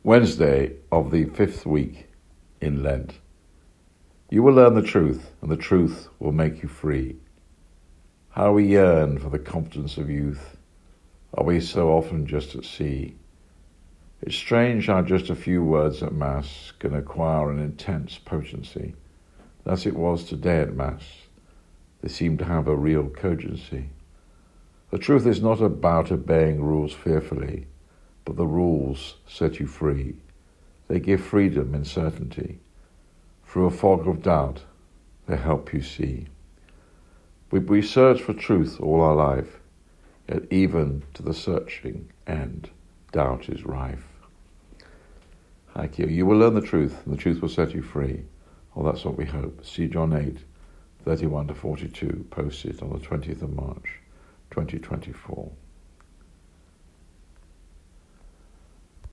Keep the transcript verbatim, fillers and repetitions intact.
Wednesday of the fifth week in Lent. You will learn the truth, and the truth will make you free. How we yearn for the confidence of youth. Are we so often just at sea? It's strange how just a few words at Mass can acquire an intense potency. Thus it was today at Mass. They seem to have a real cogency. The truth is not about obeying rules fearfully, but the rules set you free. They give freedom in certainty. Through a fog of doubt, they help you see. We, we search for truth all our life, yet even to the searching end, doubt is rife. Thank you. You will learn the truth, and the truth will set you free. Well, that's what we hope. See John eight, thirty-one to forty-two, posted on the twentieth of March, twenty twenty-four.